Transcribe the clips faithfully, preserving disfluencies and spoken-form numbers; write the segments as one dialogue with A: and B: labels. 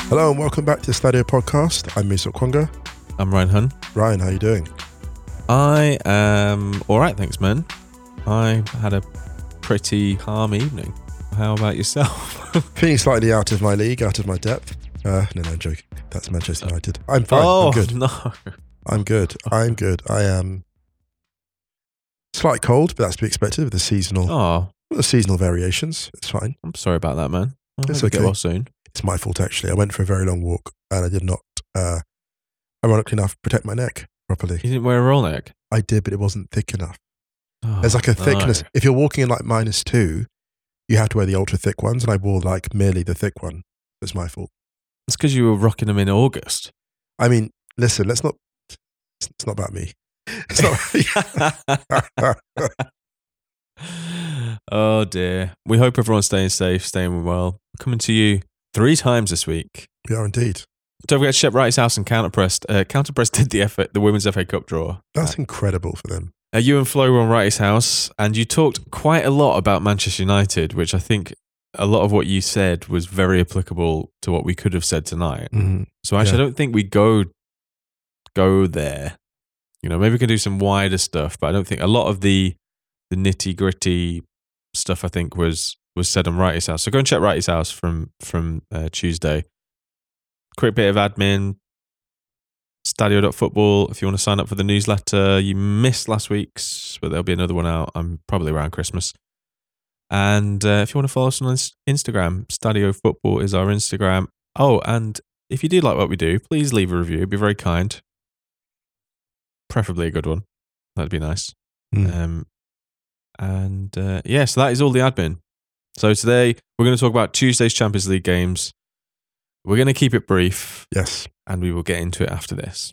A: Hello and welcome back to the Stadio Podcast. I'm Musa Okwonga.
B: I'm Ryan Hun.
A: Ryan, how are you doing?
B: I am all right, thanks, man. I had a pretty calm evening. How about yourself?
A: Feeling slightly out of my league, out of my depth. Uh, no, no, I'm joking. That's Manchester United. I'm fine.
B: Oh,
A: I'm good.
B: no.
A: I'm good. I'm good. I am slight cold, but that's to be expected with the seasonal,
B: Oh,
A: the seasonal variations. It's fine.
B: I'm sorry about that, man. I
A: It's
B: hope you get
A: okay.
B: well soon.
A: It's my fault, actually. I went for a very long walk and I did not, uh, ironically enough, protect my neck properly.
B: You didn't wear a roll neck?
A: I did, but it wasn't thick enough.
B: Oh,
A: There's like a
B: no.
A: thickness. If you're walking in like minus two, you have to wear the ultra thick ones, and I wore like merely the thick one. It's my fault.
B: It's because you were rocking them in August.
A: I mean, listen, let's not, it's not about me. It's not about me.
B: Oh, dear. We hope everyone's staying safe, staying well. We're coming to you three times this week.
A: We are indeed.
B: Don't forget Shep Wright's House and Counterpressed. Uh, Counterpressed did the, F A, the Women's F A Cup draw.
A: That's incredible for them.
B: Uh, you and Flo were on Wright's House, and you talked quite a lot about Manchester United, which I think a lot of what you said was very applicable to what we could have said tonight.
A: Mm-hmm.
B: So actually,
A: Yeah.
B: I don't think we go go there. You know, maybe we can do some wider stuff, but I don't think a lot of the the nitty gritty stuff I think was was said on Wright's House. So go and check Wright's House from from uh, Tuesday. Quick bit of admin. Stadio dot football. If you want to sign up for the newsletter, you missed last week's, but there'll be another one out. I'm probably around Christmas. And uh, if you want to follow us on Instagram, Stadio Football is our Instagram. Oh, and if you do like what we do, please leave a review. It'd be very kind. Preferably a good one. That'd be nice.
A: Mm.
B: Um, and uh, yeah, so that is all the admin. So today we're going to talk about Tuesday's Champions League games. We're going to keep it brief.
A: Yes.
B: And we will get into it after this.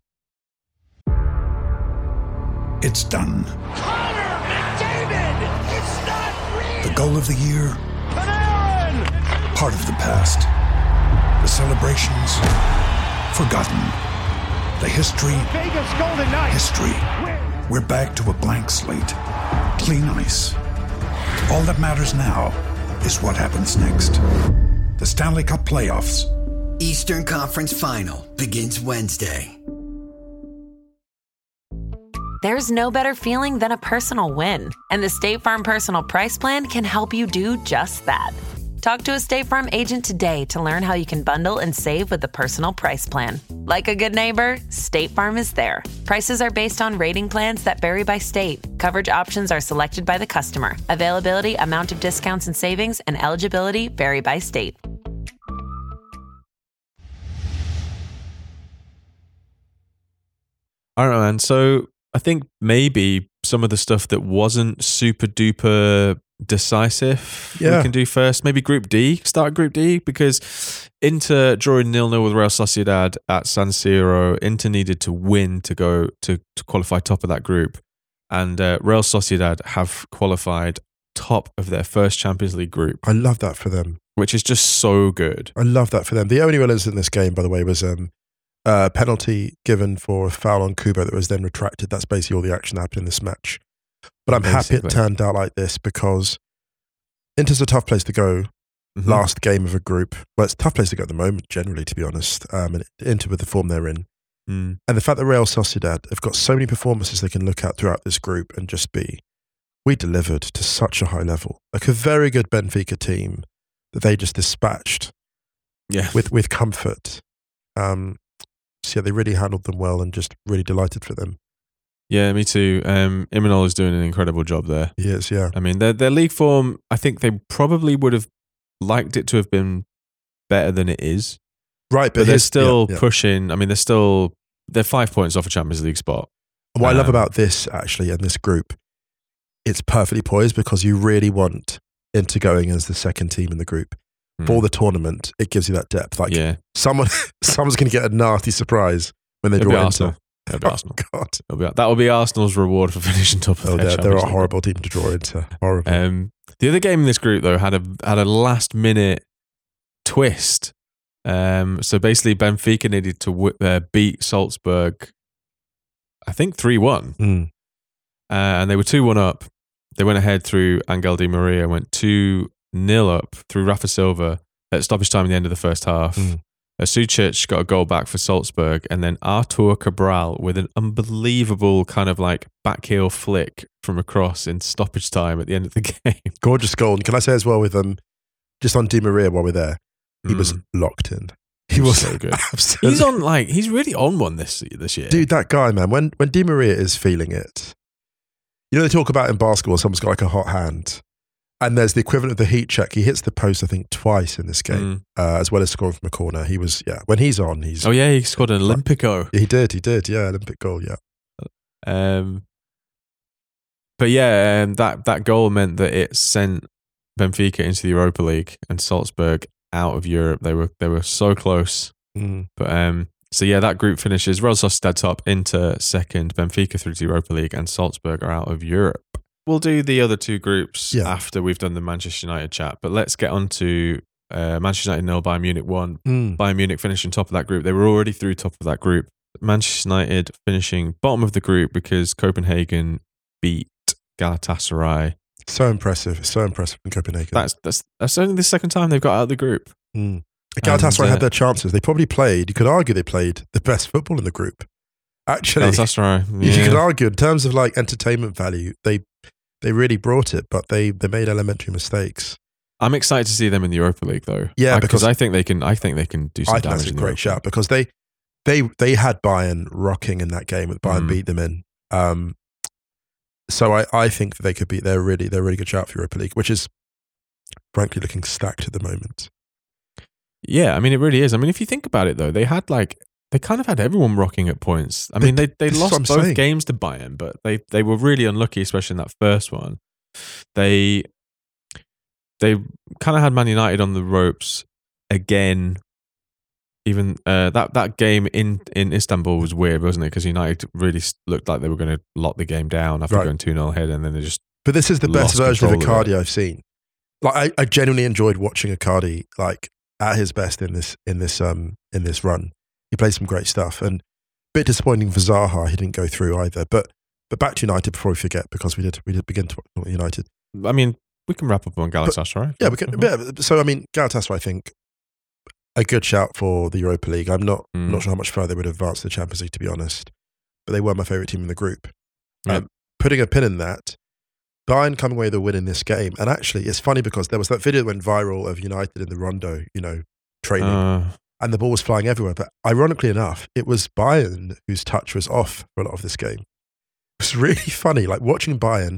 C: It's done.
D: Connor McDavid! It's not real!
C: The goal of the year,
D: Panarin!
C: part of the past. The celebrations, forgotten. The history,
D: Vegas Golden Knights!
C: history. We're back to a blank slate. Clean ice. All that matters now is what happens next. The Stanley Cup playoffs.
E: Eastern Conference Final begins Wednesday.
F: There's no better feeling than a personal win, and the State Farm Personal Price Plan can help you do just that. Talk to a State Farm agent today to learn how you can bundle and save with the Personal Price Plan. Like a good neighbor, State Farm is there. Prices are based on rating plans that vary by state. Coverage options are selected by the customer. Availability, amount of discounts and savings, and eligibility vary by state.
B: I don't know, man. So I think maybe some of the stuff that wasn't super duper decisive
A: Yeah.
B: we can do first. Maybe Group D. Start Group D because Inter drawing nil nil with Real Sociedad at San Siro. Inter needed to win to go to, to qualify top of that group. And uh, Real Sociedad have qualified top of their first Champions League group,
A: I love that for them.
B: which is just so good.
A: I love that for them. The only winners in this game, by the way, was um, a penalty given for a foul on Kubo that was then retracted. That's basically all the action that happened in this match. But I'm happy
B: Basically.
A: it turned out like this because Inter's a tough place to go.
B: Mhm.
A: Last game of a group. Well, it's a tough place to go at the moment, generally, to be honest. Um, and Inter with the form they're in.
B: Mm.
A: And the fact that Real Sociedad have got so many performances they can look at throughout this group and just be, we delivered to such a high level. Like a very good Benfica team that they just dispatched
B: Yeah.
A: with, with comfort. Um, so yeah, they really handled them well and just really delighted for them.
B: Yeah, me too. Um, Imanol is doing an incredible job there.
A: He is, yeah.
B: I mean, their their league form, I think they probably would have liked it to have been better than it is.
A: Right,
B: But,
A: but,
B: they're
A: here's-
B: still
A: yeah, yeah.
B: pushing. I mean, they're still, they're five points off a Champions League spot.
A: And what I love
B: Um,
A: about this, actually, and this group, it's perfectly poised because you really want Inter going as the second team in the group.
B: Hmm.
A: For the tournament, it gives you that depth. Like
B: yeah.
A: someone, someone's going to get a nasty surprise when they
B: It'll be
A: draw
B: Arsenal.
A: Inter.
B: It'll be
A: Oh,
B: Arsenal.
A: God.
B: It'll be, that will be Arsenal's reward for finishing top of
A: Oh,
B: their
A: they're, they're
B: Champions
A: a
B: League.
A: horrible team to draw into. Horrible.
B: Um, the other game in this group, though, had a had a last minute twist. Um, so basically, Benfica needed to w- uh, beat Salzburg, I think three one.
A: Mm.
B: Uh, and they were two one up. They went ahead through Angel Di Maria, went two nil up through Rafa Silva at stoppage time at the end of the first half.
A: Mm.
B: Uh, Sucic got a goal back for Salzburg, and then Artur Cabral with an unbelievable kind of like back heel flick from across in stoppage time at the end of the game.
A: Gorgeous goal. And can I say as well with um, just on Di Maria while we're there, he
B: Mm.
A: was locked in. He was
B: so good.
A: Absolutely.
B: He's on like he's really on one this this year.
A: Dude, that guy, man, when, when Di Maria is feeling it, you know, they talk about in basketball, someone's got like a hot hand. And there's the equivalent of the heat check. He hits the post, I think, twice in this game,
B: Mm.
A: uh, as well as scoring from a corner. He was, yeah, when he's on, he's.
B: Oh yeah, he scored an Olympico.
A: He did, he did, yeah, Olympic goal, yeah.
B: Um, but yeah, um, that that goal meant that it sent Benfica into the Europa League and Salzburg out of Europe. They were they were so close.
A: Mm.
B: But um, so yeah, that group finishes. Real Sociedad top, Inter second, Benfica through to the Europa League, and Salzburg are out of Europe. We'll do the other two groups
A: Yeah.
B: after we've done the Manchester United chat. But let's get on to uh, Manchester United nil, Bayern Munich one.
A: Mm.
B: Bayern Munich finishing top of that group. They were already through top of that group. Manchester United finishing bottom of the group because Copenhagen beat Galatasaray.
A: So impressive, so impressive in Copenhagen.
B: That's that's that's only the second time they've got out of the group.
A: Mm. Galatasaray
B: And, uh,
A: had their chances. They probably played, you could argue they played the best football in the group. Actually,
B: Galatasaray.
A: you
B: Yeah.
A: could argue in terms of like entertainment value, they they really brought it, but they, they made elementary mistakes.
B: I'm excited to see them in the Europa League, though.
A: Yeah,
B: I,
A: because-
B: I think they can. I think they can do some
A: I think
B: damage.
A: that's a
B: in the
A: great
B: Europa
A: shout
B: League.
A: because they they they had Bayern rocking in that game that Bayern
B: Mm.
A: beat them in. Um, so I, I think that they could be they're really they're a really good shout for Europa League, which is frankly looking stacked at the moment.
B: Yeah, I mean, it really is. I mean, if you think about it, though, they had like they kind of had everyone rocking at points. I
A: They-
B: mean, they they
A: this is
B: lost
A: what I'm
B: both
A: saying.
B: games to Bayern, but they they were really unlucky, especially in that first one. They they kind of had Man United on the ropes again. Even uh, that that game in, in Istanbul was weird, wasn't it? Because United really s- looked like they were going to lock the game down after
A: Right.
B: going two nil ahead, and then they just
A: But this is the best
B: Lost
A: version of
B: control of
A: Icardi I've seen. Like I, I genuinely enjoyed watching Icardi like at his best in this in this um in this run. He played some great stuff, and a bit disappointing for Zaha. He didn't go through either. But but back to United before we forget, because we did we did begin to talk about United.
B: I mean, we can wrap up on Galatasaray.
A: Yeah, we can. Yeah, so I mean, Galatasaray, I think a good shout for the Europa League. I'm not
B: Mm.
A: not sure how much further they would advance to the Champions League, to be honest. But they were my favourite team in the group.
B: Yeah.
A: Um, putting a pin in that, Bayern coming away with a win in this game. And actually, it's funny because there was that video that went viral of United in the Rondo, you know, training,
B: Uh,
A: and the ball was flying everywhere. But ironically enough, it was Bayern whose touch was off for a lot of this game. It was really funny, like watching Bayern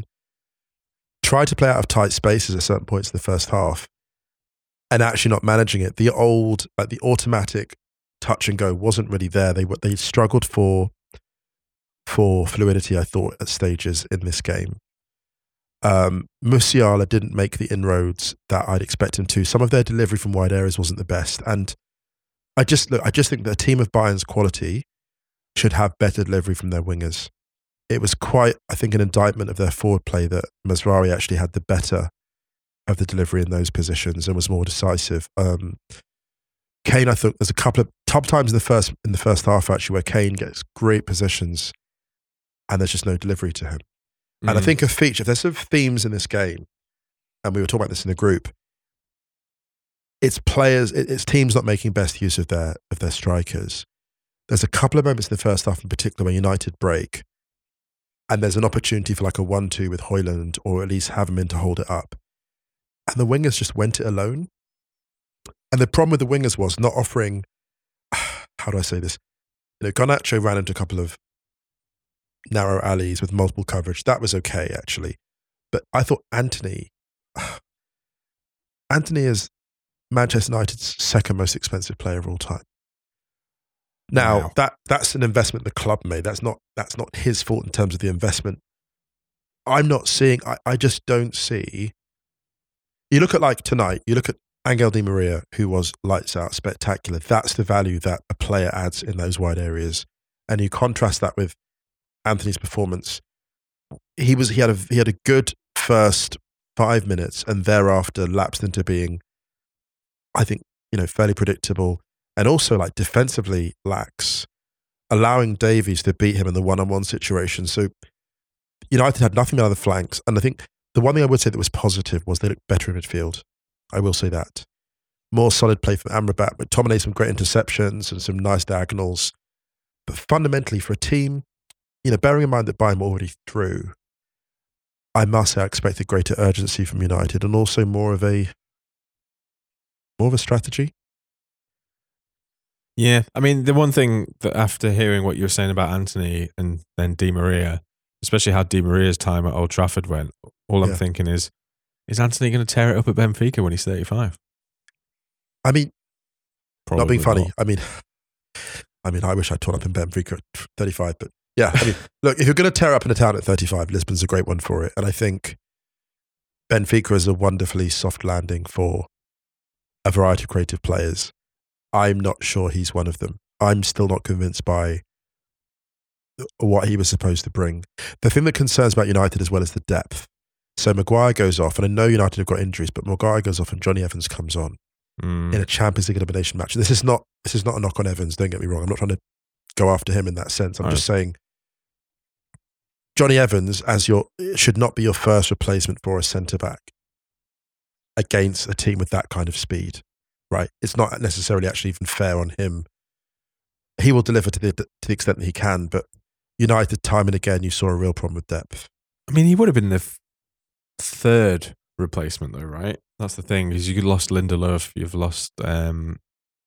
A: try to play out of tight spaces at certain points in the first half and actually not managing it. The old, like the automatic touch and go wasn't really there. They were they struggled for for fluidity, I thought, at stages in this game. Um, Musiala didn't make the inroads that I'd expect him to. Some of their delivery from wide areas wasn't the best, and I just look. I just think that a team of Bayern's quality should have better delivery from their wingers. It was quite, I think, an indictment of their forward play that Mazraoui actually had the better of the delivery in those positions and was more decisive. Um, Kane, I thought there's a couple of top times in the first in the first half actually where Kane gets great positions and there's just no delivery to him. And I
B: mm.
A: think a feature, if there's some themes in this game, and we were talking about this in the group, it's players, it- it's teams not making best use of their of their strikers. There's a couple of moments in the first half in particular where United break, and there's an opportunity for like a one two with Højlund, or at least have him in to hold it up. And the wingers just went it alone. And the problem with the wingers was not offering, how do I say this? You know, Garnacho ran into a couple of narrow alleys with multiple coverage. That was okay, actually. But I thought Anthony, Anthony is Manchester United's second most expensive player of all time. Now,
B: Wow.
A: that that's an investment the club made. That's not that's not his fault in terms of the investment. I'm not seeing, I, I just don't see. You look at like tonight, you look at Angel Di Maria, who was lights out, spectacular. That's the value that a player adds in those wide areas. And you contrast that with Anthony's performance. He was he had a he had a good first five minutes and thereafter lapsed into being, I think, you know, fairly predictable and also like defensively lax, allowing Davies to beat him in the one-on-one situation. So United had nothing out of the flanks. And I think the one thing I would say that was positive was they looked better in midfield. I will say that. more solid play from Amrabat. McTominay, some great interceptions and some nice diagonals. But fundamentally, for a team, you know, bearing in mind that Bayern were already through, I must say I expected greater urgency from United and also more of a more of a strategy.
B: Yeah, I mean, the one thing that after hearing what you were saying about Antony and then Di Maria, especially how Di Maria's time at Old Trafford went, all I'm
A: Yeah.
B: thinking is, is Antony going to tear it up at Benfica when he's thirty-five?
A: I mean,
B: Probably
A: not being funny.
B: not.
A: I mean, I mean, I wish I'd torn up in Benfica at thirty-five, but yeah, I mean, look, if you're going to tear up in a town at thirty-five, Lisbon's a great one for it. And I think Benfica is a wonderfully soft landing for a variety of creative players. I'm not sure he's one of them. I'm still not convinced by what he was supposed to bring. The thing that concerns about United as well is the depth. So Maguire goes off, and I know United have got injuries, but Maguire goes off and Johnny Evans comes on
B: Mm.
A: in a Champions League elimination match. This is not this is not a knock on Evans, don't get me wrong. I'm not trying to go after him in that sense. I'm
B: Right.
A: just saying Johnny Evans as your should not be your first replacement for a centre-back against a team with that kind of speed. Right? It's not necessarily actually even fair on him. He will deliver to the to the extent that he can, but United time and again you saw a real problem with depth.
B: I mean, he would have been the f- third replacement, though, right? That's the thing, is you lost Lindelof, you've lost um,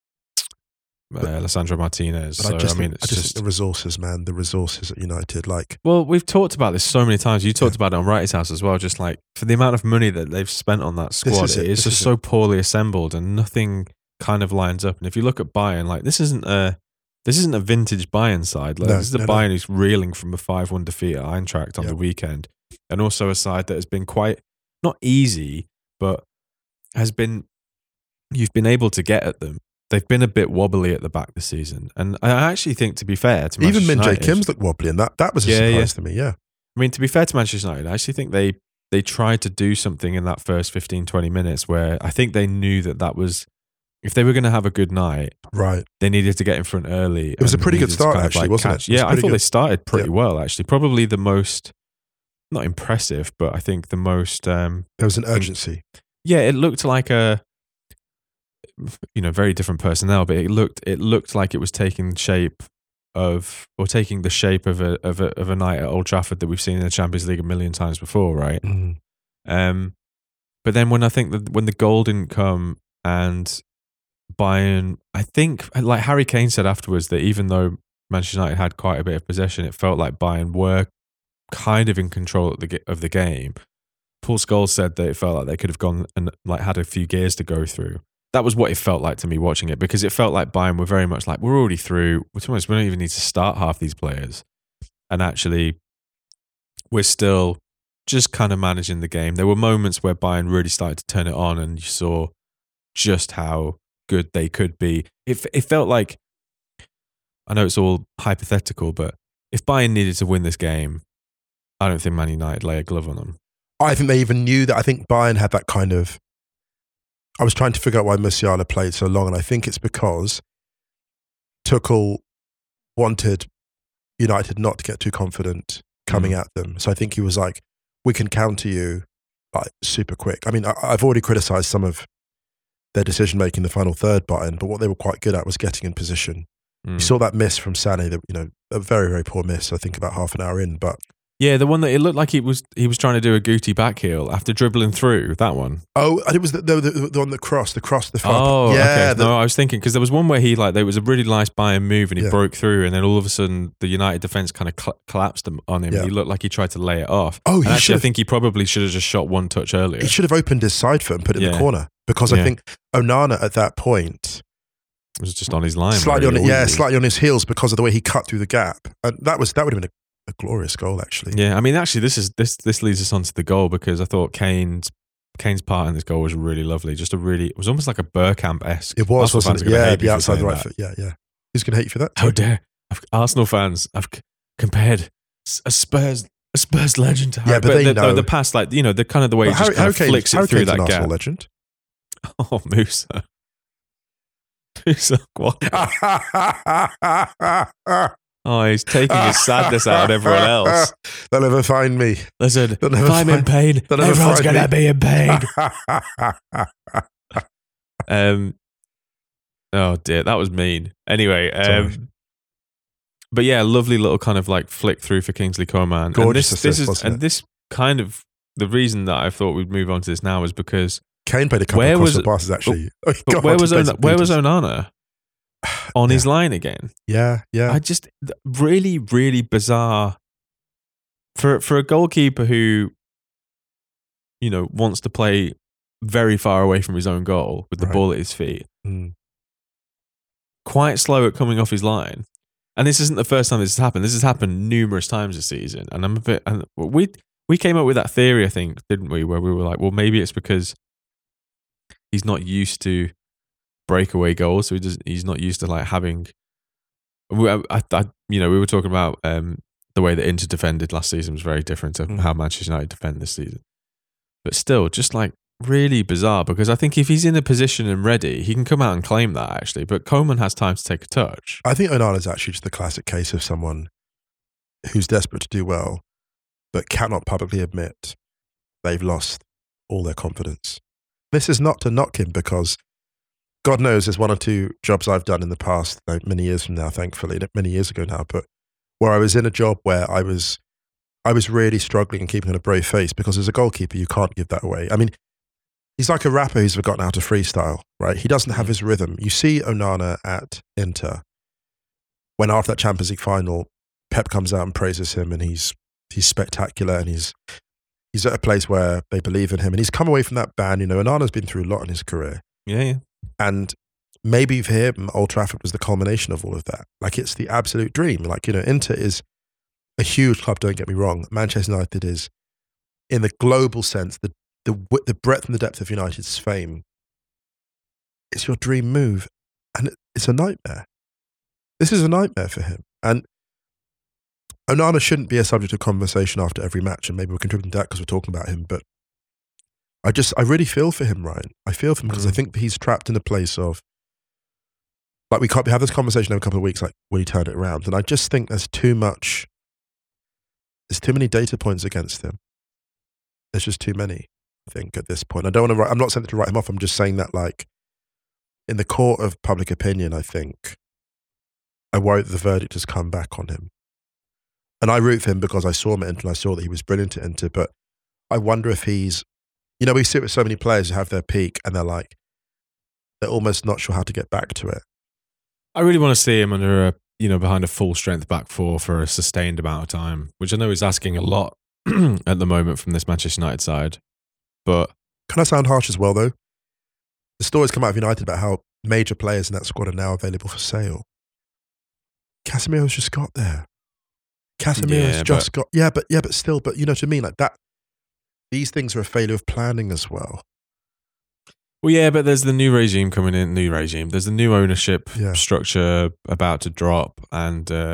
B: uh, Alessandro Martinez.
A: But
B: So,
A: I just
B: I mean,
A: think,
B: it's
A: I just
B: just.
A: think the resources, man, the resources at United, like
B: Well, we've talked about this so many times. You talked about it on Wrighty's House as well, just like for the amount of money that they've spent on that squad,
A: is it,
B: it is
A: this
B: just
A: is
B: so poorly assembled and nothing kind of lines up. And if you look at Bayern, like this isn't a this isn't a vintage Bayern side. Like,
A: No,
B: this is a
A: no, no.
B: Bayern who's reeling from a five one defeat at Eintracht on
A: Yeah.
B: the weekend, and also a side that has been quite not easy, but has been you've been able to get at them. They've been a bit wobbly at the back this season, and I actually think, to be fair to
A: even
B: Manchester
A: Min Jae
B: United,
A: Kim's looked wobbly, and that that was a
B: Yeah,
A: surprise
B: yeah.
A: to me. Yeah,
B: I mean, to be fair to Manchester United, I actually think they they tried to do something in that first fifteen, twenty minutes where I think they knew that that was, if they were going to have a good night,
A: right.
B: they needed to get in front early.
A: It was a
B: and
A: pretty good
B: needed to
A: start,
B: kind of,
A: actually, wasn't it?
B: catch-
A: It was
B: Yeah, I
A: pretty
B: thought
A: good.
B: they started pretty
A: Yeah.
B: well, actually. Probably the most, not impressive, but I think the most, um,
A: There was an urgency.
B: yeah, it looked like a, you know, very different personnel, but it looked it looked like it was taking shape of, or taking the shape of a of a of a night at Old Trafford that we've seen in the Champions League a million times before, right?
A: Mm.
B: Um, but then when I think that when the goal didn't come and Bayern, I think like Harry Kane said afterwards that even though Manchester United had quite a bit of possession, it felt like Bayern were kind of in control of the ga- of the game. Paul Scholes said that it felt like they could have gone and like had a few gears to go through. That was what it felt like to me watching it, because it felt like Bayern were very much like, we're already through. To be honest, we don't even need to start half these players, and actually, we're still just kind of managing the game. There were moments where Bayern really started to turn it on, and you saw just how good they could be. It it felt like, I know it's all hypothetical, but if Bayern needed to win this game, I don't think Man United lay a glove on them.
A: I think they even knew that. I think Bayern had that kind of. I was trying to figure out why Musiala played so long, and I think it's because Tuchel wanted United not to get too confident coming
B: Mm.
A: at them. So I think he was like, "We can counter you like super quick." I mean, I, I've already criticised some of their decision making in the final third, Bayern, but what they were quite good at was getting in position.
B: Mm.
A: You saw that miss from Sané, that you know, a very very poor miss. I think about half an hour in, but
B: Yeah, the one that it looked like he was he was trying to do a Guti back heel after dribbling through that one.
A: oh, and it was the the, the, the one that crossed, the cross, the far.
B: Oh,
A: yeah,
B: okay.
A: the-
B: No, I was thinking because there was one where he like there was a really nice Bayern move and he
A: Yeah.
B: broke through, and then all of a sudden the United defense kind of cl- collapsed him- on him.
A: Yeah.
B: And he looked like he tried to lay it off.
A: Oh,
B: And
A: he
B: actually, I
A: should've-
B: think he probably should have just shot one touch earlier.
A: He should have opened his side foot and put it in
B: Yeah.
A: the corner, because
B: Yeah.
A: I think Onana at that point
B: It was just on his line,
A: slightly on
B: really,
A: it, yeah,
B: always.
A: slightly on his heels because of the way he cut through the gap, and that was that would have been a, a glorious goal actually.
B: Yeah, I mean, actually, this is this this leads us on to the goal, because I thought Kane's Kane's part in this goal was really lovely. Just a really, it was almost like a Bergkamp esque.
A: It was, wasn't it? Yeah, the outside the right foot. Yeah, yeah. Who's going to hate you for that?
B: How dare I've, Arsenal fans? I've c- compared s- a Spurs a Spurs legend to Harry.
A: Yeah, but they
B: the,
A: know.
B: the pass, like you know, the kind of the way
A: But
B: he just
A: Harry,
B: kind
A: Harry
B: of
A: Kane's,
B: flicks
A: Harry
B: it through
A: Kane's an
B: that
A: Arsenal
B: gap.
A: legend.
B: Oh, Musa. Musa, what? Oh, he's taking his sadness out on everyone else.
A: They'll never find me.
B: Listen,
A: They'll
B: if
A: never
B: I'm in
A: find-
B: pain,
A: they'll never
B: everyone's
A: find
B: going to
A: me.
B: be in pain. um, oh dear, that was mean. Anyway,
A: Sorry.
B: um, but yeah, lovely little kind of like flick through for Kingsley Coman.
A: Gorgeous
B: and this, this
A: assist,
B: is
A: wasn't
B: and
A: it?
B: this kind of the reason that I thought we'd move on to this now is because
A: Kane played a couple
B: Where
A: of
B: was
A: crossfield
B: it-
A: passes actually. Oh,
B: but
A: God,
B: where
A: he
B: was
A: played
B: On-
A: some
B: where was
A: beaters.
B: Onana on his
A: Yeah.
B: line again?
A: Yeah, yeah.
B: I just really, really bizarre for for a goalkeeper who, you know, wants to play very far away from his own goal with the
A: Right.
B: ball at his feet.
A: Mm.
B: Quite slow at coming off his line, and this isn't the first time this has happened. This has happened numerous times this season, and I'm a bit. And we we came up with that theory, I think, didn't we? Where we were like, well, maybe it's because he's not used to breakaway goals, so he doesn't. He's not used to like having. I, I, I you know, we were talking about um, the way that Inter defended last season was very different to
A: Mm.
B: how Manchester United defend this season. But still, just like really bizarre because I think if he's in a position and ready, he can come out and claim that actually. But Coman has time to take a touch.
A: I think Onana's actually just the classic case of someone who's desperate to do well, but cannot publicly admit they've lost all their confidence. This is not to knock him because God knows there's one or two jobs I've done in the past, like many years from now, thankfully, many years ago now, but where I was in a job where I was I was really struggling and keeping a brave face because as a goalkeeper, you can't give that away. I mean, he's like a rapper who's forgotten how to freestyle, right? He doesn't have his rhythm. You see Onana at Inter, when after that Champions League final, Pep comes out and praises him and he's he's spectacular and he's he's at a place where they believe in him and he's come away from that ban. You know, Onana's been through a lot in his career.
B: Yeah, yeah.
A: And maybe for him, Old Trafford was the culmination of all of that. Like it's the absolute dream. Like, you know, Inter is a huge club, don't get me wrong. Manchester United is, in the global sense, the the wi- the breadth and the depth of United's fame. It's your dream move, and it, it's a nightmare. This is a nightmare for him. And Onana shouldn't be a subject of conversation after every match, and maybe we're contributing to that because we're talking about him, but I just, I really feel for him, Ryan. I feel for him because I
B: Mm.
A: think he's trapped in a place of, like we can't we have this conversation in a couple of weeks, like, will he turn it around? And I just think there's too much, there's too many data points against him. There's just too many, I think, at this point. I don't want to write, I'm not saying to write him off, I'm just saying that, like, in the court of public opinion, I think, I worry that the verdict has come back on him. And I root for him because I saw him at Inter and I saw that he was brilliant at Inter, but I wonder if he's, you know, we see it with so many players who have their peak and they're like, they're almost not sure how to get back to it.
B: I really want to see him under a, you know, behind a full strength back four for a sustained amount of time, which I know is asking a lot at the moment from this Manchester United side. But
A: Can I sound harsh as well, though? The stories come out of United about how major players in that squad are now available for sale. Casemiro's just got there. Casemiro's
B: Yeah,
A: just got, yeah, but yeah, but still, but you know what I mean? Like that, these things are a failure of planning as well.
B: Well, yeah, but there's the new regime coming in. New regime. There's the new ownership
A: Yeah.
B: structure about to drop, and uh,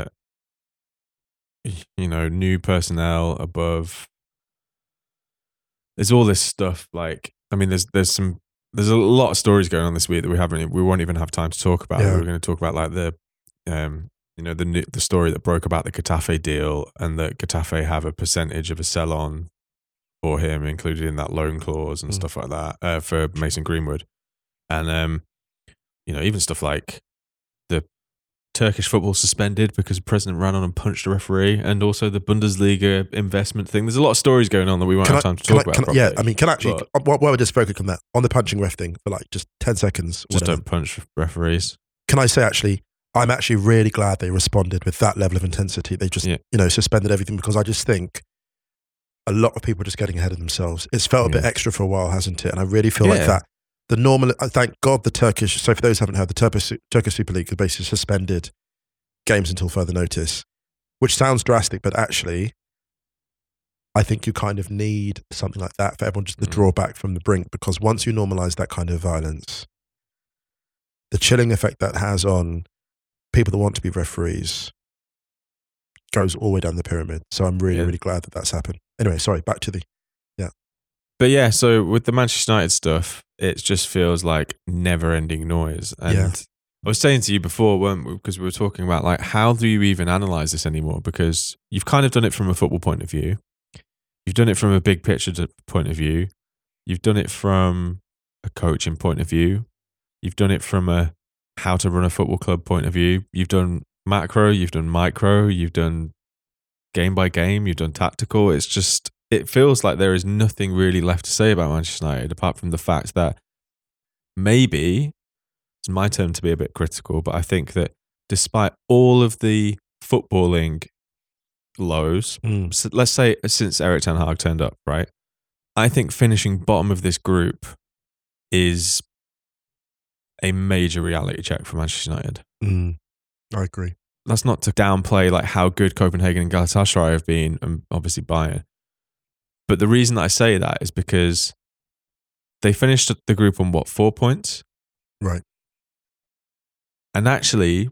B: you know, new personnel above. There's all this stuff. Like, I mean, there's there's some there's a lot of stories going on this week that we haven't. We won't even have time to talk about.
A: Yeah.
B: We're going to talk about like the, um, you know, the new, the story that broke about the Getafe deal, and that Getafe have a percentage of a sell on for him, included in that loan clause and
A: Mm.
B: stuff like that, uh, for Mason Greenwood. And, um, you know, even stuff like the Turkish football suspended because the president ran on and punched a referee, and also the Bundesliga investment thing. There's a lot of stories going on that we won't
A: Can
B: have
A: I-
B: time to
A: can
B: talk
A: I-
B: about.
A: can I- yeah,
B: properly.
A: I mean, can I actually,
B: But
A: while while we're just focusing on that, on the punching ref thing for like just ten seconds,
B: just
A: whatever.
B: don't punch referees.
A: Can I say actually, I'm actually really glad they responded with that level of intensity. They just,
B: Yeah.
A: you know, suspended everything because I just think a lot of people are just getting ahead of themselves. It's felt a bit
B: Yeah.
A: extra for a while, hasn't it? And I really feel like
B: Yeah.
A: that. The normal, I thank God the Turkish, so for those who haven't heard, the Turkish, Turkish Super League has basically suspended games until further notice, which sounds drastic, but actually, I think you kind of need something like that for everyone just to
B: Mm.
A: draw back from the brink, because once you normalize that kind of violence, the chilling effect that has on people that want to be referees goes all the way down the pyramid. So I'm really,
B: Yeah.
A: really glad that that's happened. Anyway, sorry, back to the,
B: But yeah, so with the Manchester United stuff, it just feels like never-ending noise. And
A: Yeah.
B: I was saying to you before, weren't we? Because we were talking about like, how do you even analyze this anymore? Because you've kind of done it from a football point of view. You've done it from a big picture to- point of view. You've done it from a coaching point of view. You've done it from a how to run a football club point of view. You've done macro, you've done micro, you've done game by game, you've done tactical. It's just, it feels like there is nothing really left to say about Manchester United apart from the fact that maybe, it's my turn to be a bit critical, but I think that despite all of the footballing lows,
A: Mm.
B: so let's say since Erik ten Hag turned up, right? I think finishing bottom of this group is a major reality check for Manchester United.
A: Mm. I agree.
B: That's not to downplay like how good Copenhagen and Galatasaray have been, and obviously Bayern. But the reason that I say that is because they finished the group on what, four points?
A: Right.
B: And actually,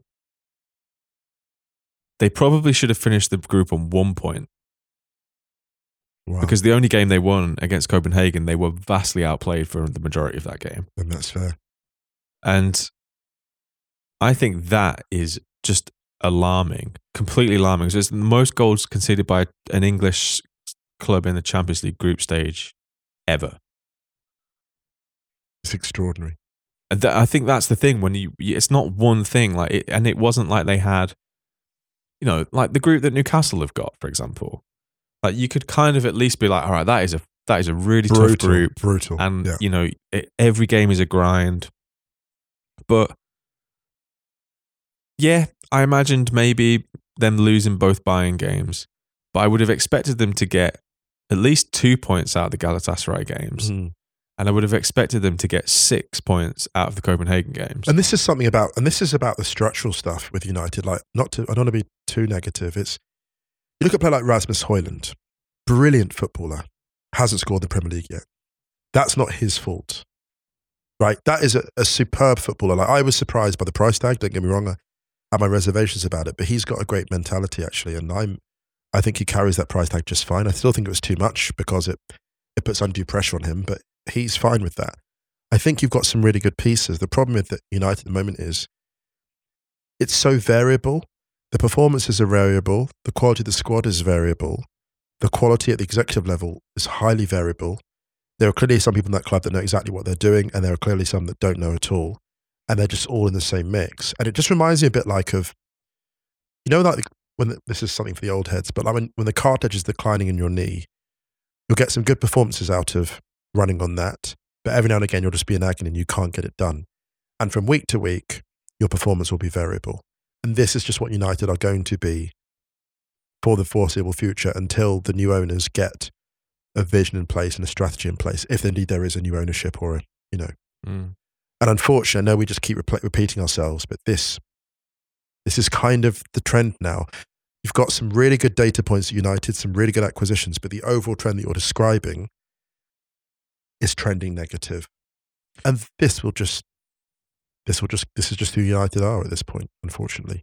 B: they probably should have finished the group on one point.
A: Wow.
B: Because the only game they won against Copenhagen, they were vastly outplayed for the majority of that game.
A: And that's fair.
B: And I think that is just alarming, completely alarming. So it's the most goals conceded by an English club in the Champions League group stage ever.
A: It's extraordinary.
B: And th- I think that's the thing when you, it's not one thing like it, and it wasn't like they had, you know, like the group that Newcastle have got, for example. Like you could kind of at least be like, all right, that is a that is a really
A: Brutal,
B: tough group,
A: brutal.
B: and
A: Yeah.
B: you know, it, every game is a grind. But yeah, I imagined maybe them losing both Bayern games, but I would have expected them to get at least two points out of the Galatasaray games,
A: Mm.
B: and I would have expected them to get six points out of the Copenhagen games.
A: And this is something about, and this is about the structural stuff with United. Like, not to, I don't want to be too negative. It's, you look at a player like Rasmus Højlund, brilliant footballer, hasn't scored the Premier League yet. That's not his fault, right? That is a, a superb footballer. Like, I was surprised by the price tag. Don't get me wrong, I had my reservations about it, but he's got a great mentality actually, and I'm, I think he carries that price tag just fine. I still think it was too much because it it puts undue pressure on him, but he's fine with that. I think you've got some really good pieces. The problem with United at the moment is it's so variable. The performances are variable. The quality of the squad is variable. The quality at the executive level is highly variable. There are clearly some people in that club that know exactly what they're doing, and there are clearly some that don't know at all. And they're just all in the same mix. And it just reminds me a bit like of, you know, like when the, this is something for the old heads, but like when, when the cartilage is declining in your knee, you'll get some good performances out of running on that. But every now and again, you'll just be in agony and you can't get it done. And from week to week, your performance will be variable. And this is just what United are going to be for the foreseeable future until the new owners get a vision in place and a strategy in place, if indeed there is a new ownership or a, you know.
B: Mm.
A: And unfortunately, I know we just keep re- repeating ourselves, but this, this is kind of the trend now. You've got some really good data points at United, some really good acquisitions, but the overall trend that you're describing is trending negative. And this will just, this will just, this is just who United are at this point, unfortunately.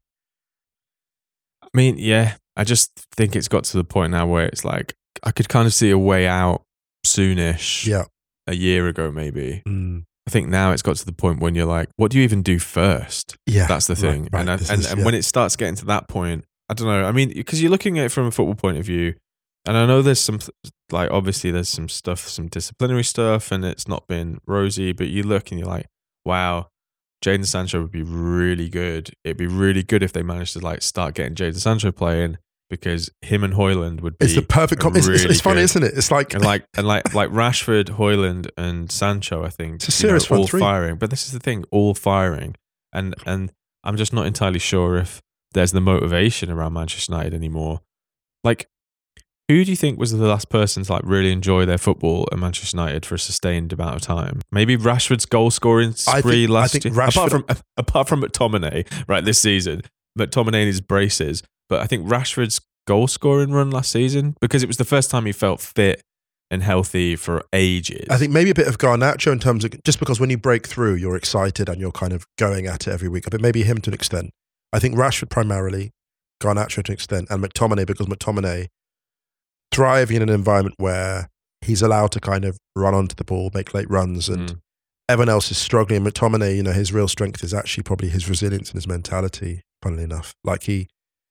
B: I mean, yeah, I just think it's got to the point now where it's like, I could kind of see a way out soonish.
A: Yeah.
B: A year ago, maybe.
A: Mm.
B: I think now it's got to the point when you're like, what do you even do first?
A: Yeah.
B: That's the thing.
A: Right, right.
B: And, I,
A: This
B: and,
A: is-
B: and
A: yeah.
B: when it starts getting to that point, I don't know. I mean, because you're looking at it from a football point of view, and I know there's some, like, obviously there's some stuff, some disciplinary stuff, and it's not been rosy, but you look and you're like, wow, Jadon Sancho would be really good. It'd be really good if they managed to, like, start getting Jadon Sancho playing, because him and Højlund would be
A: It's the perfect, com- it's, it's,
B: really
A: it's funny,
B: good.
A: isn't it? It's like,
B: And like and like like Rashford, Højlund, and Sancho, I think,
A: It's a serious
B: you know,
A: front
B: all
A: three.
B: firing. But this is the thing, all firing, and and I'm just not entirely sure if there's the motivation around Manchester United anymore. Like, who do you think was the last person to like really enjoy their football at Manchester United for a sustained amount of time? Maybe Rashford's goal scoring
A: I
B: spree
A: think- I
B: last
A: think
B: year.
A: Rashford-
B: apart from apart from McTominay, right, this season, McTominay in his braces. But I think Rashford's goal scoring run last season, because it was the first time he felt fit and healthy for ages.
A: I think maybe a bit of Garnacho in terms of, just because when you break through, you're excited and you're kind of going at it every week. But maybe him to an extent. I think Rashford primarily, Garnacho to an extent, and McTominay, because McTominay thriving in an environment where he's allowed to kind of run onto the ball, make late runs, and
B: Mm.
A: everyone else is struggling. McTominay, you know, his real strength is actually probably his resilience and his mentality, funnily enough. Like he,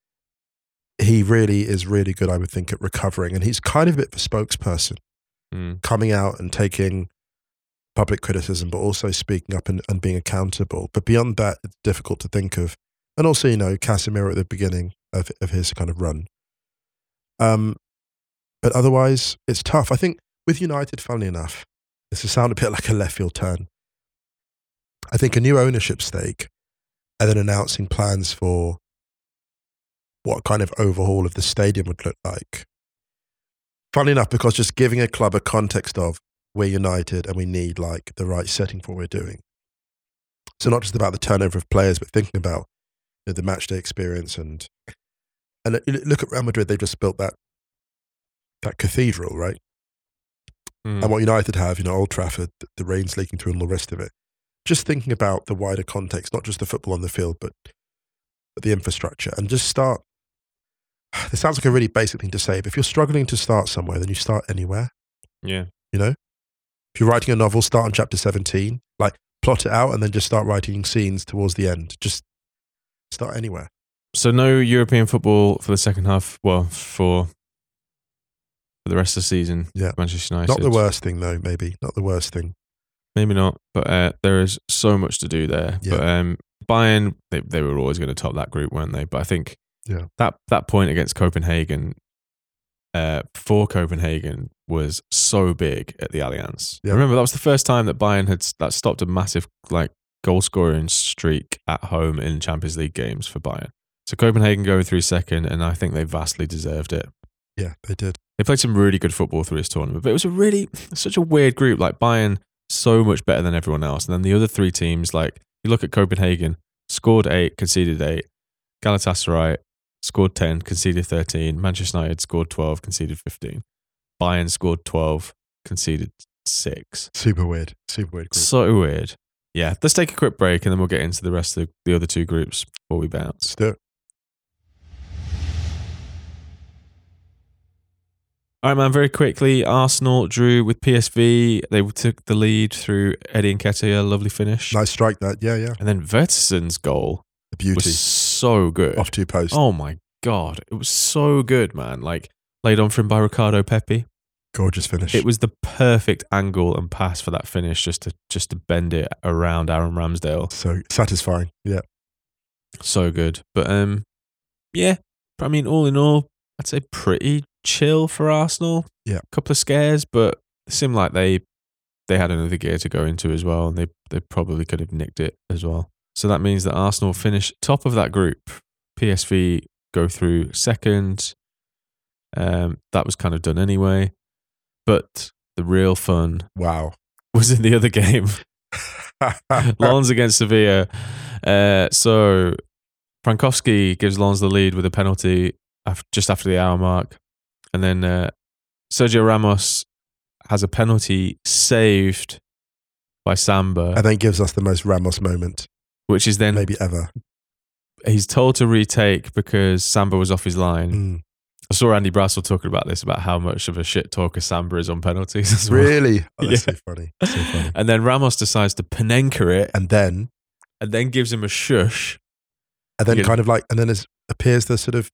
A: he really is really good, I would think, at recovering. And he's kind of a bit of a spokesperson,
B: Mm.
A: coming out and taking public criticism, but also speaking up and, and being accountable. But beyond that, it's difficult to think of. And also, you know, Casemiro at the beginning of, of his kind of run. Um, but otherwise, it's tough. I think with United, funnily enough, this will sound a bit like a left field turn. I think a new ownership stake and then announcing plans for what kind of overhaul of the stadium would look like. Funnily enough, because just giving a club a context of we're United and we need like the right setting for what we're doing. So not just about the turnover of players, but thinking about you know, the match day experience and and look at Real Madrid. They just built that that cathedral, right? Mm. And what United have, you know, Old Trafford, the, the rain's leaking through and all the rest of it. Just thinking about the wider context, not just the football on the field, but, but the infrastructure, and just start. This sounds like a really basic thing to say, but if you're struggling to start somewhere, then you start anywhere.
B: Yeah.
A: You know? If you're writing a novel, start on chapter seventeen. Like, plot it out and then just start writing scenes towards the end. Just start anywhere.
B: So no European football for the second half, well, for, for the rest of the season.
A: Yeah.
B: Manchester United.
A: Not the worst thing, though, maybe. Not the worst thing.
B: Maybe not, but uh, there is so much to do there.
A: Yeah.
B: But um, Bayern, they, they were always going to top that group, weren't they? But I think
A: yeah.
B: that, that point against Copenhagen, uh, for Copenhagen, was so big at the Allianz.
A: Yeah.
B: Remember, that was the first time that Bayern had that stopped a massive like goal scoring streak at home in Champions League games for Bayern. So Copenhagen going through second, and I think they vastly deserved it.
A: Yeah, they did.
B: They played some really good football through this tournament, but it was a really such a weird group. Like Bayern, so much better than everyone else, and then the other three teams, like you look at Copenhagen, scored eight, conceded eight. Galatasaray scored ten, conceded thirteen. Manchester United scored twelve, conceded fifteen. Bayern scored twelve, conceded six.
A: Super weird. Super weird group.
B: So weird. Yeah, let's take a quick break and then we'll get into the rest of the, the other two groups before we bounce.
A: Let's do it.
B: All right, man, very quickly, Arsenal drew with P S V. They took the lead through Eddie Nketiah, lovely finish.
A: Nice strike that, yeah, yeah.
B: And then Vertesson's goal
A: the beauty.
B: was so good.
A: Off two posts.
B: Oh my God, it was so good, man. Like, laid on for him by Ricardo Pepi.
A: Gorgeous finish.
B: It was the perfect angle and pass for that finish, just to just to bend it around Aaron Ramsdale.
A: So satisfying, yeah.
B: So good. But um, yeah, I mean, all in all, I'd say pretty chill for Arsenal.
A: Yeah.
B: A couple of scares, but it seemed like they they had another gear to go into as well, and they, they probably could have nicked it as well. So that means that Arsenal finish top of that group. P S V go through second. Um, that was kind of done anyway. But the real fun
A: wow.
B: was in the other game. Lens against Sevilla. Uh, so Frankowski gives Lens the lead with a penalty after, just after the hour mark. And then uh, Sergio Ramos has a penalty saved by Samba.
A: And then gives us the most Ramos moment.
B: Which is then...
A: Maybe ever.
B: He's told to retake because Samba was off his line.
A: Mm.
B: I saw Andy Brassel talking about this, about how much of a shit talker Samba is on penalties as well.
A: Really? Oh, that's
B: yeah.
A: so funny. That's so funny.
B: And then Ramos decides to Panenka it.
A: And then?
B: And then gives him a shush.
A: And then
B: Because,
A: kind of like, and then it appears to sort of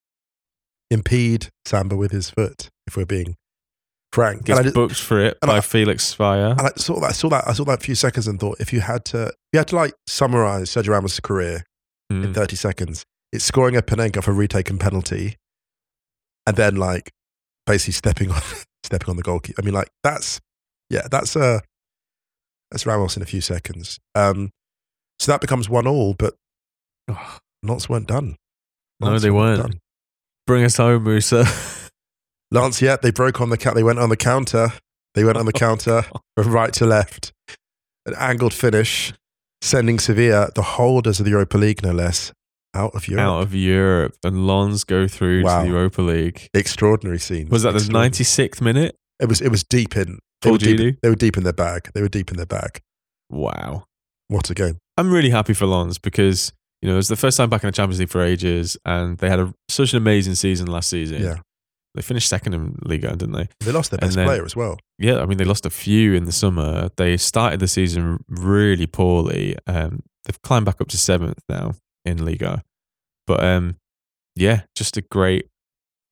A: impede Samba with his foot, if we're being frank.
B: Gets
A: and I just,
B: booked for it by
A: I,
B: Felix Svaya.
A: And I saw that, I saw that, I saw that a few seconds and thought, if you had to, you had to like summarize Sergio Ramos' career mm. in thirty seconds, it's scoring a Panenka for a retaken penalty. And then, like, basically stepping on, stepping on the goalkeeper. I mean, like, that's, yeah, that's uh, that's Ramos in a few seconds. Um, so that becomes one all, but oh, Lens weren't done.
B: Lens no, they weren't. Done. Bring us home, Musa.
A: Lens, yeah, they broke on the count. They went on the counter. They went on the counter from right to left. An angled finish, sending Sevilla, the holders of the Europa League, no less, out of Europe.
B: Out of Europe. And Lens go through
A: wow.
B: to the Europa League.
A: Extraordinary scene.
B: Was that the ninety-sixth minute?
A: It was It was deep in. They were deep, they were deep in their bag. They were deep in their bag.
B: Wow.
A: What a game.
B: I'm really happy for Lens because, you know, it was the first time back in the Champions League for ages, and they had a, such an amazing season last season.
A: Yeah.
B: They finished second in Liga, didn't they?
A: They lost their best then, player as well.
B: Yeah, I mean, they lost a few in the summer. They started the season really poorly. Um, they've climbed back up to seventh now in Liga. But um, yeah, just a great,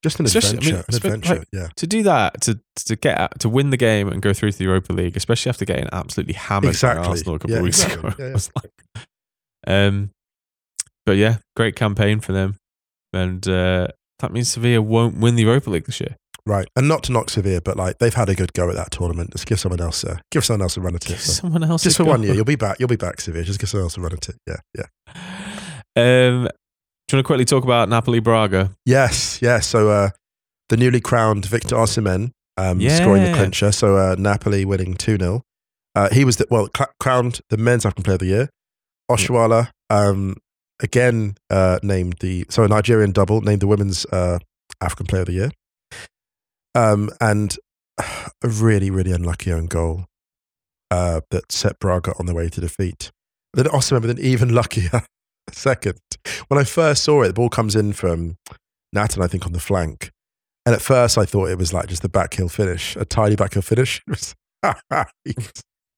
A: Just an
B: Especially- I
A: adventure.
B: mean,
A: an
B: espe-
A: adventure,
B: like-
A: yeah.
B: To do that, to to get out, to win the game and go through to the Europa League, especially after getting absolutely hammered
A: Exactly.
B: by Arsenal a couple
A: Yeah,
B: of weeks
A: exactly.
B: ago.
A: Yeah,
B: it
A: yeah.
B: was like, um, but yeah, great campaign for them, and uh, that means Sevilla won't win the Europa League this year.
A: Right. And not to knock Sevilla, but like they've had a good go at that tournament. Just give someone else a give someone else a run at
B: Give
A: it.
B: someone else
A: Just
B: a
A: for one
B: go.
A: year. You'll be back. You'll be back, Sevilla. Just give someone else a run at it. Yeah, yeah.
B: Um, do you want to quickly talk about Napoli Braga?
A: Yes, yes. So uh, the newly crowned Victor Osimhen um,
B: Yeah.
A: scoring the clincher. So uh, Napoli winning two nil. Uh, he was the, well cl- crowned the men's African Player of the Year. Oshuala um, again uh, named the so a Nigerian double named the women's uh, African Player of the Year. Um, and a really really unlucky own goal uh, that set Braga on the way to defeat. Then Osimhen with an even luckier second. When I first saw it, the ball comes in from Nathan, I think, on the flank. And at first I thought it was like just a backheel finish, a tiny backheel finish. It was-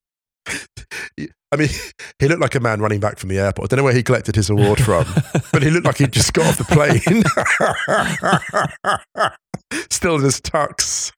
A: I mean, he looked like a man running back from the airport. I don't know where he collected his award from, but he looked like he'd just got off the plane. Still in his tux.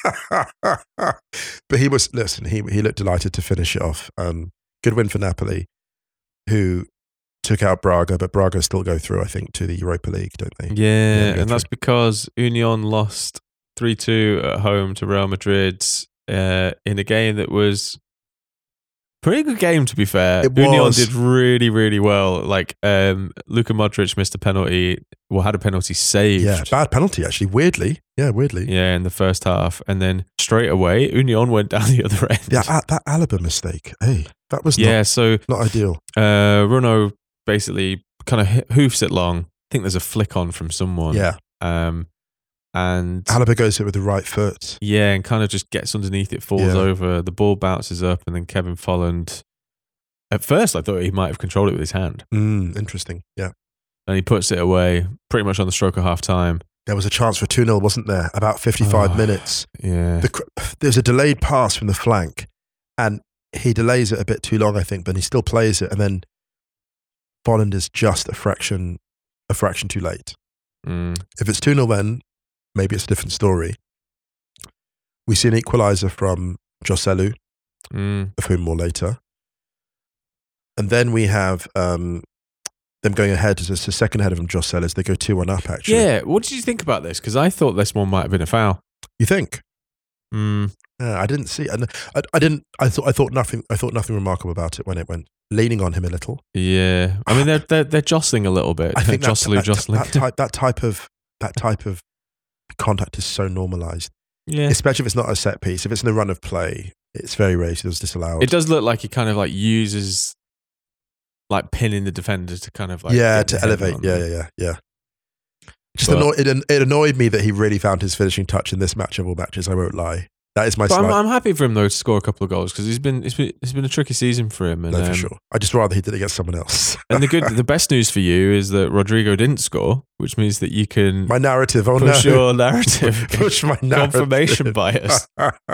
A: But he was, listen, he, he looked delighted to finish it off. Um, good win for Napoli, who took out Braga, but Braga still go through, I think, to the Europa League, don't they?
B: Yeah,
A: they go
B: and that's because Union lost three two at home to Real Madrid uh, in a game that was pretty good game, to be fair.
A: It
B: Union
A: was.
B: did really, really well. Like, um, Luka Modric missed a penalty, well, had a penalty saved.
A: Yeah, bad penalty, actually, weirdly. Yeah, weirdly.
B: Yeah, in the first half. And then straight away, Union went down the other end.
A: Yeah, that, that Alaba mistake, hey, that was
B: yeah
A: not,
B: so
A: not ideal.
B: uh, Runo basically kind of hoofs it long. I think there's a flick on from someone.
A: Yeah.
B: Um, and
A: Alaba goes it with the right foot.
B: yeah, and kind of just gets underneath it, falls
A: Yeah.
B: over. The ball bounces up, and then Kevin Folland. At first, I thought he might have controlled it with his hand,
A: Mm, interesting. Yeah.
B: and he puts it away pretty much on the stroke of half time.
A: There was a chance for two nil, wasn't there? About fifty-five
B: Oh.
A: minutes.
B: Yeah,
A: The, cr- there's a delayed pass from the flank, and he delays it a bit too long, I think, but he still plays it. And then Bolland is just a fraction, a fraction too late.
B: mm.
A: If it's two nil, then maybe it's a different story. We see an equaliser from Joselu,
B: Mm.
A: of whom more later. And then we have um, them going ahead as a second ahead of them, Joselu, as they go two one up, actually.
B: yeah. What did you think about this? Because I thought this one might have been a foul.
A: You think?
B: Mm.
A: Yeah, I didn't see, and I, I didn't. I thought. I thought nothing. I thought nothing remarkable about it when it went leaning on him a little.
B: Yeah, I mean they're they're, they're jostling a little bit.
A: I think that,
B: Joselu,
A: that,
B: jostling.
A: that type. That type of that type of contact is so normalised,
B: yeah,
A: especially if it's not a set piece. If it's in the run of play, it's very rare it was disallowed.
B: it does look like he kind of like uses like pinning the defender to kind of like
A: yeah,
B: get
A: to
B: the head
A: elevate.
B: on
A: Yeah,
B: them.
A: yeah, yeah, yeah. Just
B: But-
A: annoy, it, it annoyed me that he really found his finishing touch in this match of all matches. I won't lie. That is my
B: But I'm,
A: slight.
B: I'm happy for him though to score a couple of goals because he's been it's been it's been a tricky season for him. And
A: No, for
B: um,
A: sure. I just rather he did it against someone else.
B: and the good the best news for you is that Rodrigo didn't score, which means that you can
A: My narrative. Oh
B: push
A: no.
B: your narrative.
A: Push my narrative.
B: Confirmation bias.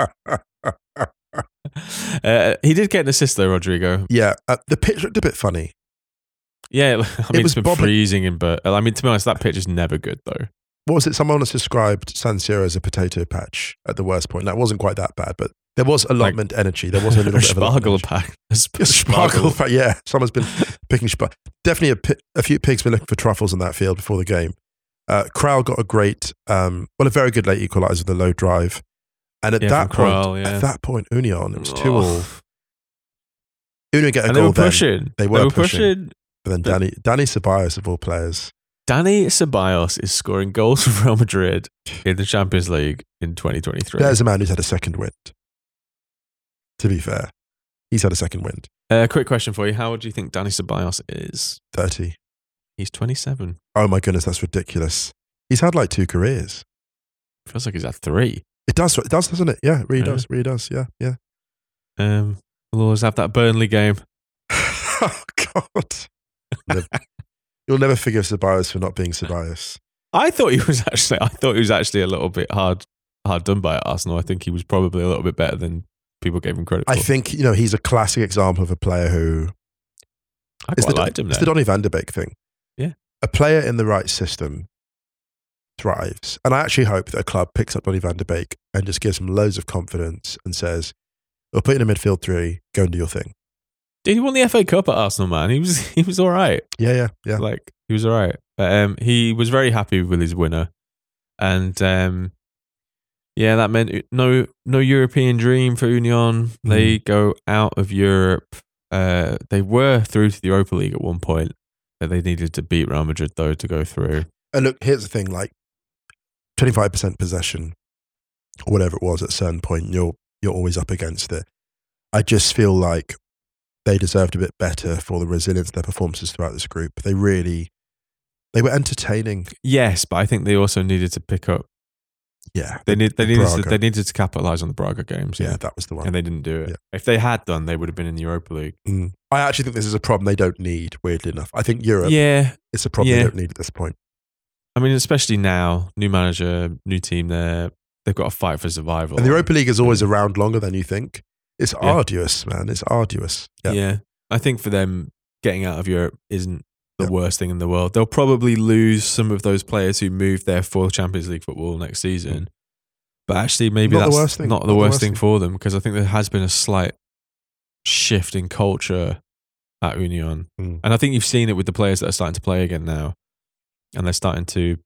B: Uh, he did get an assist though, Rodrigo.
A: Yeah, uh, the pitch looked a bit funny.
B: Yeah, I mean
A: It
B: it
A: was
B: has been
A: bobbling-
B: freezing in but I mean to be honest, that pitch is never good though.
A: What was it? Someone has described San Siro as a potato patch at the worst point. That wasn't quite that bad, but there was allotment energy. There was a little bit of
B: Sparkle
A: allotment
B: pack.
A: energy. Sparkle pack. Yeah, someone's been picking sparkle. Definitely a, pi- a few pigs been looking for truffles in that field before the game. Uh, Král got a great, um, well, a very good late equaliser, the low drive. And at
B: Yeah,
A: that
B: from
A: point,
B: Král, yeah.
A: at that point, Union, it was two
B: Oh.
A: all. Union get a
B: And they
A: goal
B: were
A: then,
B: pushing.
A: They were pushing.
B: pushing.
A: but then Danny, Danny Ceballos of all players.
B: Danny Ceballos is scoring goals for Real Madrid in the Champions League in twenty twenty-three.
A: There's a man who's had a second wind. To be fair, he's had a second wind.
B: Uh, quick question for you. How old do you think Danny Ceballos is?
A: thirty.
B: He's twenty-seven.
A: Oh my goodness, that's ridiculous. He's had like two careers.
B: Feels like he's had three.
A: It does, it does, doesn't it? Yeah, it really
B: Yeah.
A: does, really does. Yeah, yeah.
B: Um, we'll always have that Burnley game.
A: Oh God. Never- You'll never forgive Ceballos for not being Ceballos.
B: I thought he was actually. I thought he was actually a little bit hard, hard done by Arsenal. I think he was probably a little bit better than people gave him credit for.
A: I think, you know, he's a classic example of a player who
B: I
A: It's
B: quite
A: the,
B: liked him.
A: it's
B: There.
A: the Donny van de Beek thing.
B: Yeah.
A: A player in the right system thrives. And I actually hope that a club picks up Donny van de Beek and just gives him loads of confidence and says, we'll put you in a midfield three, go and do your thing.
B: Dude, he won the F A Cup at Arsenal, man. He was he was all right.
A: Yeah, yeah, yeah.
B: Like, he was all right. But, um, he was very happy with his winner. And um, yeah, that meant no no European dream for Union. Mm. They go out of Europe. Uh, they were through to the Europa League at one point. That they needed to beat Real Madrid, though, to go through.
A: And look, here's the thing, like twenty-five percent possession, or whatever it was at a certain point, you're you're always up against it. I just feel like they deserved a bit better for the resilience of their performances throughout this group. They really, they were entertaining.
B: Yes, but I think they also needed to pick up.
A: Yeah.
B: They, need, they, needed,
A: Braga.
B: to, they needed to capitalise on the Braga games.
A: Yeah,
B: Yeah,
A: that was the one.
B: and they didn't do it.
A: Yeah.
B: If they had done, they would have been in the Europa League.
A: Mm. I actually think this is a problem they don't need, weirdly enough. I think Europe,
B: Yeah.
A: it's a problem
B: Yeah.
A: they don't need at this point.
B: I mean, especially now, new manager, new team there. They've got to fight for survival.
A: And the Europa League is always around longer than you think. It's
B: Yeah.
A: arduous, man. It's arduous.
B: Yeah.
A: Yeah.
B: I think for them, getting out of Europe isn't the
A: Yeah.
B: worst thing in the world. They'll probably lose some of those players who moved there for Champions League football next season. But actually, maybe
A: Not the
B: that's
A: worst thing.
B: not the worst thing for them, because I think there has been a slight shift in culture at Union.
A: Mm.
B: And I think you've seen it with the players that are starting to play again now. And they're starting to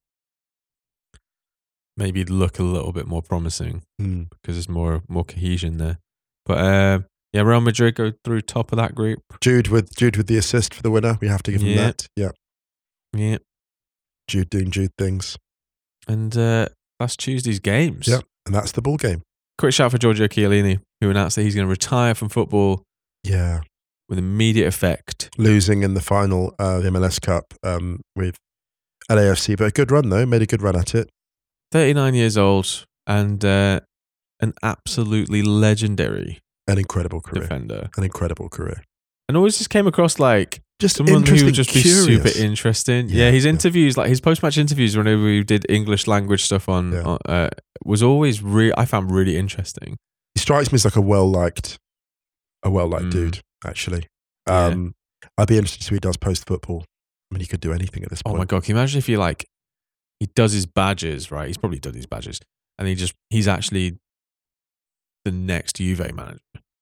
B: maybe look a little bit more promising
A: Mm.
B: because there's more more cohesion there. But uh, yeah, Real Madrid go through top of that group.
A: Jude with Jude with the assist for the winner. We have to give him
B: Yeah.
A: that. Yeah.
B: Yeah.
A: Jude doing Jude things.
B: And uh, that's Tuesday's games.
A: Yeah. And that's the ball game.
B: Quick shout for Giorgio Chiellini, who announced that he's going to retire from football
A: Yeah.
B: with immediate effect.
A: Losing in the final of uh, the M L S Cup um, with L A F C, but a good run though. Made a good run at it.
B: thirty-nine years old and uh, an absolutely legendary
A: An incredible career.
B: defender.
A: An incredible career.
B: And always just came across like
A: Just
B: someone who
A: interesting,
B: would just be
A: curious.
B: super interesting. Yeah,
A: Yeah,
B: his
A: yeah.
B: interviews, like his post-match interviews, whenever we did English language stuff on,
A: Yeah.
B: on uh, was always re- I found really interesting.
A: He strikes me as like a well liked, a well liked
B: Mm.
A: dude. Actually,
B: Yeah.
A: um, I'd be interested to see what he does post football. I mean, he could do anything at this
B: Oh
A: point.
B: my god! Can you imagine if he like he does his badges right? He's probably done his badges, and he just he's actually the next Juve manager.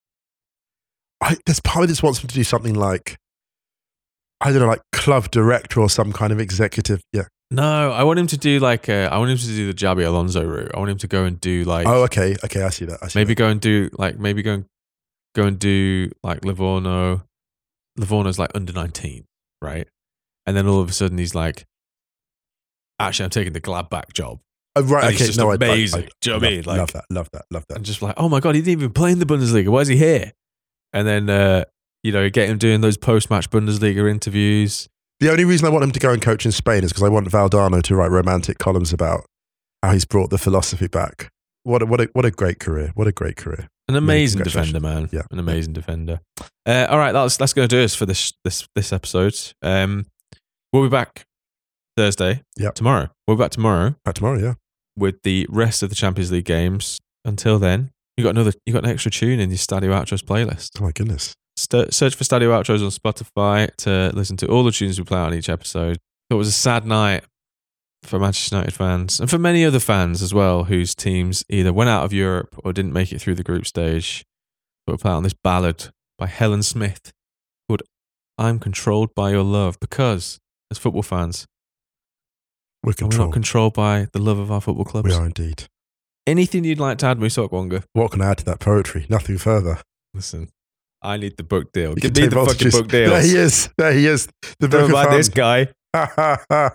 A: I, there's part of this wants him to do something like, I don't know, like club director or some kind of executive. Yeah.
B: No, I want him to do like uh, I want him to do the Xabi Alonso route. I want him to go and do like
A: Oh, okay. Okay. I see that. I see
B: maybe
A: that.
B: go and do like maybe go and go and do like Livorno. Livorno's like under nineteen, right? And then all of a sudden he's like, actually, I'm taking the Gladbach job.
A: Oh, right.
B: and
A: Okay.
B: it's just
A: no, I-
B: amazing.
A: I, I,
B: Do you know what I
A: love,
B: mean? Like-
A: love that. Love that. Love that.
B: And just like, oh my god, he didn't even play in the Bundesliga. Why is he here? And then uh, you know, get him doing those post-match Bundesliga interviews.
A: The only reason I want him to go and coach in Spain is because I want Valdano to write romantic columns about how he's brought the philosophy back. What a, what a, what a great career. What a great career.
B: An amazing
A: congratulations.
B: defender, man.
A: Yeah.
B: An amazing defender. Uh, all right, that's that's going to do us for this this this episode. Um, we'll be back Thursday.
A: Yep.
B: Tomorrow. We'll be back tomorrow
A: Back tomorrow, yeah.
B: with the rest of the Champions League games. Until then, you got another. You got an extra tune in your Stadio Outros playlist.
A: Oh my goodness.
B: St- search for Stadio Outros on Spotify to listen to all the tunes we play out on each episode. It was a sad night for Manchester United fans and for many other fans as well, whose teams either went out of Europe or didn't make it through the group stage. But we play out on this ballad by Helen Smith called "I'm Controlled by Your Love," because as football fans,
A: We're
B: we're
A: controlled.
B: not controlled by the love of our football clubs.
A: We are indeed.
B: Anything you'd like to add, Musa Okwonga?
A: What can I add to that poetry? Nothing further.
B: Listen, I need the book deal.
A: You
B: Give
A: can
B: me
A: take
B: the fucking
A: Vultures.
B: book deal.
A: There he is. There he is. The book
B: Don't
A: of
B: mind
A: fun.
B: this guy.
A: guy.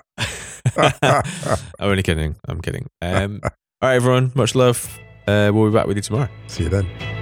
B: I'm only kidding. I'm kidding. Um, all right, everyone. Much love. Uh, we'll be back with you tomorrow.
A: See you then.